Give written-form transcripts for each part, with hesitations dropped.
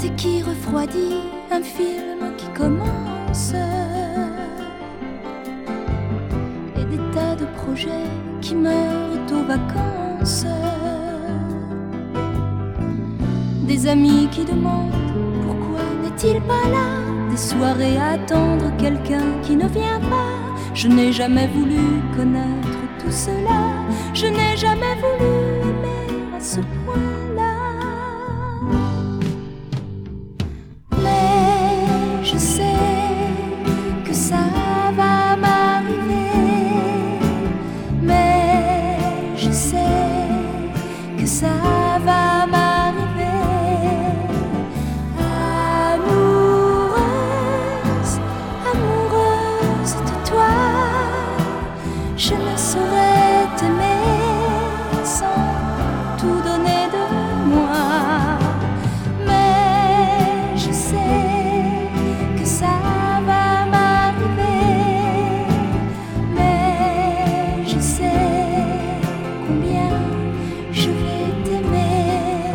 l'été qui refroidit, un film qui commence, et des tas de projets qui meurent aux vacances. Des amis qui demandent pourquoi n'est-il pas là, des soirées à attendre quelqu'un qui ne vient pas. Je n'ai jamais voulu connaître tout cela, je n'ai jamais voulu aimer à ce point-là. Mais je sais que ça va m'arriver, mais je sais que ça va m'arriver. Amoureuse, amoureuse de toi, je ne saurais t'aimer sans tout donner de moi. Mais je sais que ça va m'arriver, mais je sais combien je vais t'aimer.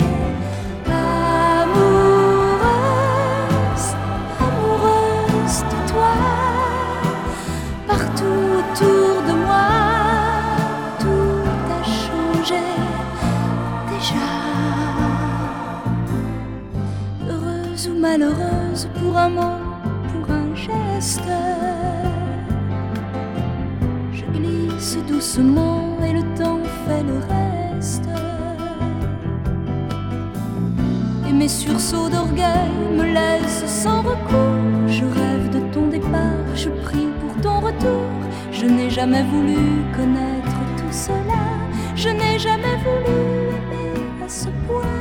Amoureuse, amoureuse de toi, partout autour de moi, tout a changé déjà. Heureuse ou malheureuse pour un mot, pour un geste, je glisse doucement et le temps fait le reste. Et mes sursauts d'orgueil me laissent sans recours. Je rêve de ton départ, je prie pour ton retour. Je n'ai jamais voulu connaître tout cela, je n'ai jamais voulu aimer à ce point.